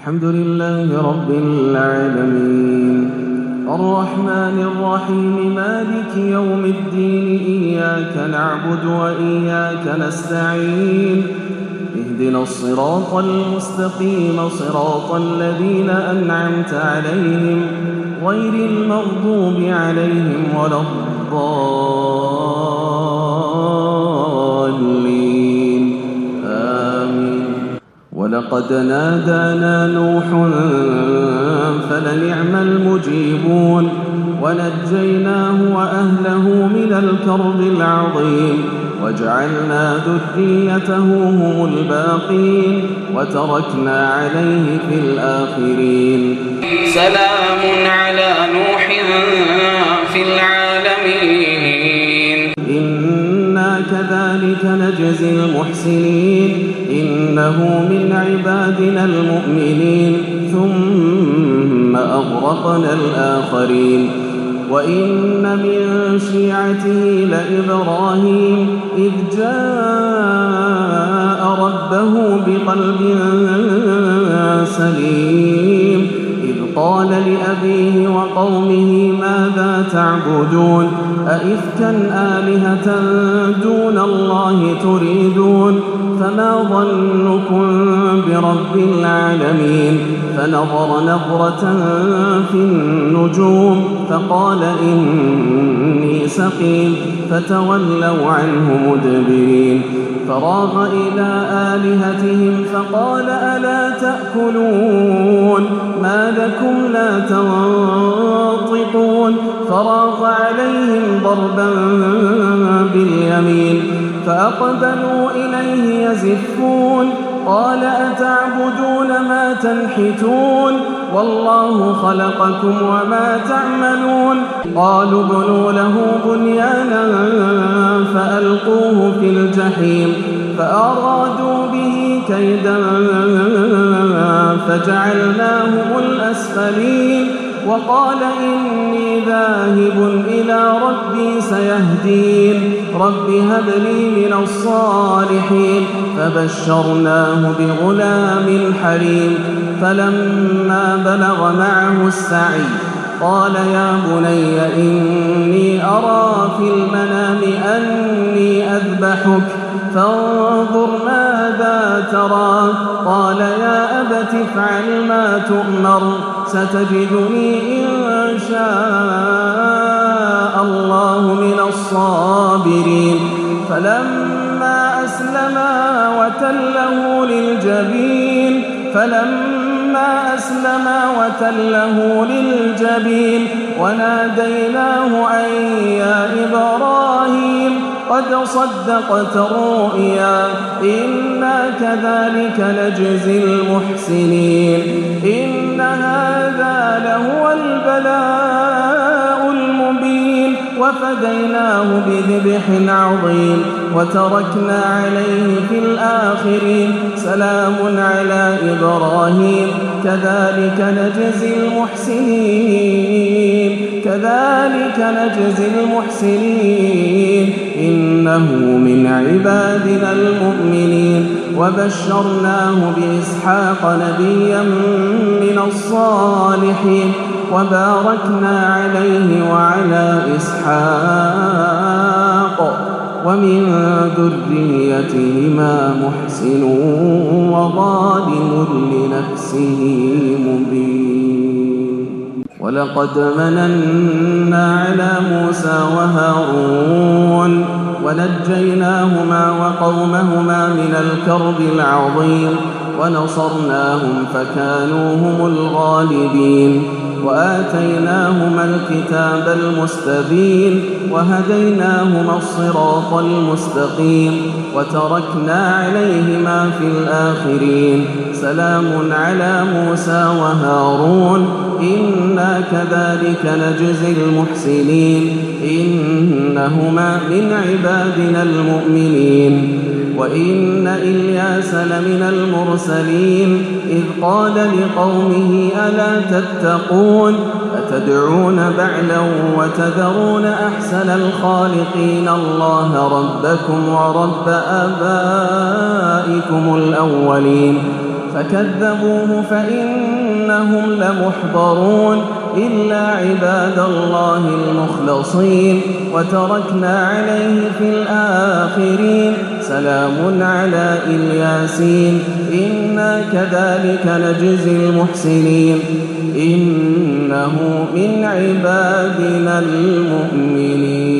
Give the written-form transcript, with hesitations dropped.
الحمد لله رب العالمين الرحمن الرحيم مالك يوم الدين إياك نعبد وإياك نستعين اهدنا الصراط المستقيم صراط الذين أنعمت عليهم غير المغضوب عليهم ولا الضالين آمين. ولقد نادانا نوح فلنعم المجيبون ونجيناه وأهله من الكرب العظيم وجعلنا ذريته هم الباقين وتركنا عليه في الآخرين. سلام على نوح في العالمين إنا كذلك نجزي المحسنين إنه من عبادنا المؤمنين ثم أغرقنا الآخرين. وإن من شيعته لإبراهيم إذ جاء ربه بقلب سليم إذ قال لأبيه وقومه ماذا تعبدون أئفكا آلهة دون الله تريدون فما ظنكم برب العالمين. فنظر نظرة في النجوم فقال إني سقيم فتولوا عنه مدبرين. فراغ إلى آلهتهم فقال ألا تأكلون ما لكم لا تنطقون. فراغ عليهم ضربا باليمين فأقبلوا إليه يزفون قال أتعبدون ما تنحتون والله خلقكم وما تعملون. قالوا ابنوا له بنيانا فألقوه في الجحيم فأرادوا به كيدا فجعلناهم الأسفلين. وقال إني ذاهب إلى ربي سيهدين رب هب لي من الصالحين. فبشرناه بغلام حليم. فلما بلغ معه السعي قال يا بني إني أرى في المنام أني أذبحك فانظر ماذا ترى. قال يا أبت افعل ما تؤمر ستجدني إن شاء الله من الصابرين. فلما أسلما وتله للجبين وناديناه أن يا إبراهيم قد صدقت الرؤيا إنا كذلك نجزي المحسنين إن هذا لهو البلاء المبين. وفديناه بذبح عظيم وتركنا عليه في الآخرين. سلام على إبراهيم كذلك نجزي المحسنين إنه من عبادنا المؤمنين. وبشرناه بإسحاق نبيا من الصالحين وباركنا عليه وعلى إسحاق ومن ذريتهما محسن وظالم لنفسه مبين. ولقد مننا على موسى وهارون ونجيناهما وقومهما من الكرب العظيم ونصرناهم فكانوا هم الغالبين. وآتيناهما الكتاب المستبين وهديناهما الصراط المستقيم وتركنا عليهما في الآخرين. سلام على موسى وهارون إنا كذلك نجزي المحسنين إنهما من عبادنا المؤمنين. وإن إلياس لمن المرسلين إذ قال لقومه ألا تتقون أتدعون بعلا وتذرون أحسن الخالقين الله ربكم ورب آبائكم الأولين فكذبوه فإنهم لمحضرون إلا عباد الله المخلصين وتركنا عليه في الآخرين سلام على الياسين إنا كذلك نجزي المحسنين إنه من عبادنا المؤمنين